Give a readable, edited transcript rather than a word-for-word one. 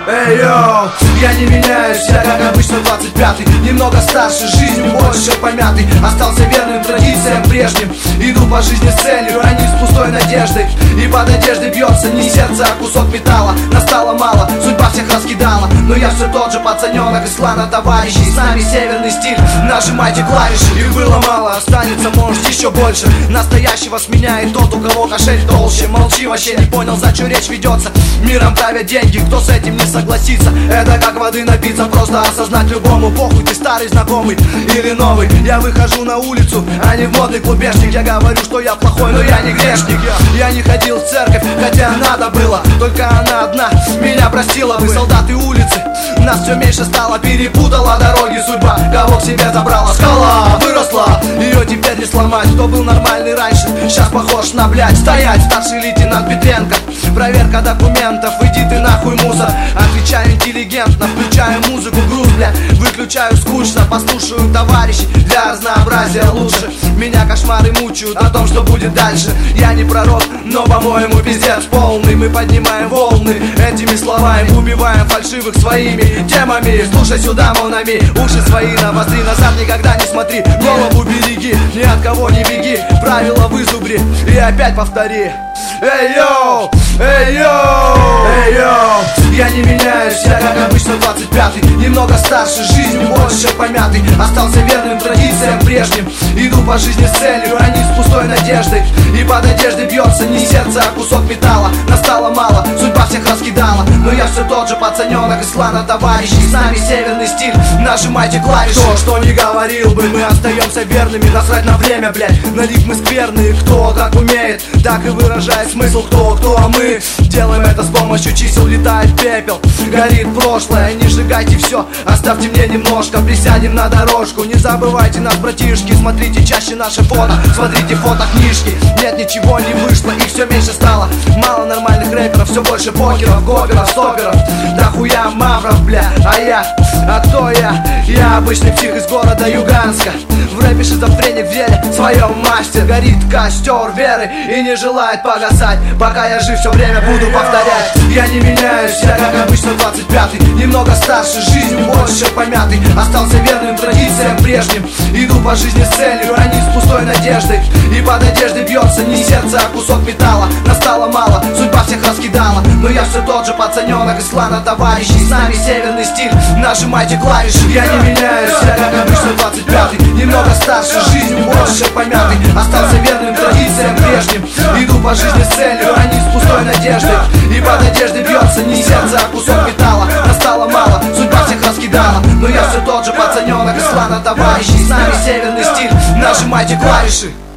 Эй, йоу, я не меняюсь, я как обычно 25-й. Немного старше, жизнью больше помятый. Остался верным традициям прежним. Иду по жизни с целью, а не с пустой надеждой. И под одеждой бьется не сердце, а кусок металла. Настало мало, судьба всех раскидала, но я все тот же пацаненок из клана товарищей. С нами северный стиль, нажимайте клавиши. Их было мало, останется может еще больше. Настоящего сменяет тот, у кого кошель толще. Молчи, вообще не понял, за что речь ведется. Миром правят деньги, кто с этим не согласится. Это как воды напиться, просто осознать любому. Похуй, ты старый знакомый или новый. Я выхожу на улицу, а не в модный клубешник. Я говорю, что я плохой, но я не грешник. Я не ходил в церковь, хотя надо было. Только она одна меня простила. Вы солдаты улицы, нас все меньше стало. Перепутала дороги судьба, кого к себе забрала. Скала выросла, ее теперь не сломать. Кто был нормальный раньше, сейчас похож на блядь. Стоять, старший лейтенант Петренко. Проверка документов, иди ты нахуй, мусор. Отвечаю интеллигентно, включаю музыку, груз, бля. Выключаю скучно, послушаю товарищей. Для разнообразия лучше. Меня кошмары мучают о том, что будет дальше. Я не пророк, но по-моему пиздец полный. Мы поднимаем волны этими словами, убиваем фальшивых своими темами. Слушай сюда, молнами, уши свои навостри. Назад никогда не смотри, голову береги. Ни от кого не беги, правила вызубри и опять повтори. Эй, йоу, эй, йоу, эй, йоу. Я не меняюсь, я как обычно 25-й. Немного старше, жизнью больше помятый. Остался верным традициям прежним. Иду по жизни с целью, а не с пустой надеждой. И под одеждой бьется не сердце, а кусок металла. Настало мало, судьба всех раскидала, но я все тот же пацаненок из клана товарищей. С нами северный стиль, нажимайте клавиши. Кто что не говорил бы, мы остаемся верными. Насрать на время, блядь, на них мы скверные. Кто как умеет, так и выражает смысл. Кто, а мы делаем это с помощью чисел. Летает пепел, горит прошлое. Не сжигайте все, оставьте мне немножко. Присядем на дорожку, не забывайте нас, братишки. Смотрите чаще наши фото, смотрите фото-книжки. Нет, ничего не вышло, их все меньше стало. Мало нормальных рэперов, все больше покеров, гоперов, стоперов. Да хуя мавров, бля, а кто я? Я обычный псих из города Юганска. В рэпе шизофреник в деле своем мастер. Горит костер веры и не желает погасать. Пока я жив, все время буду повторять. Я не меняюсь, я как обычно 25-й. Немного старше, жизнью больше помятый. Остался верным традициям прежним. Иду по жизни с целью, а не с пустой надеждой. И под одеждой бьется не сердце, а кусок металла. Настало мало, судьба всех раскидала, но я все тот же пацаненок из клана товарищей. С нами северный стиль, нажимайте клавиши. Я не меняюсь, я как обычно 25-й. Немного старше, жизнью больше помятый. Остался верным традициям прежним. Иду по жизни с целью, а не с пустой надеждой. И под одеждой бьется не сердце, а кусок металла. Настало мало, судьба всех раскидала, но я все тот же пацаненок из клана товарищей. С нами северный стиль, нажимайте клавиши.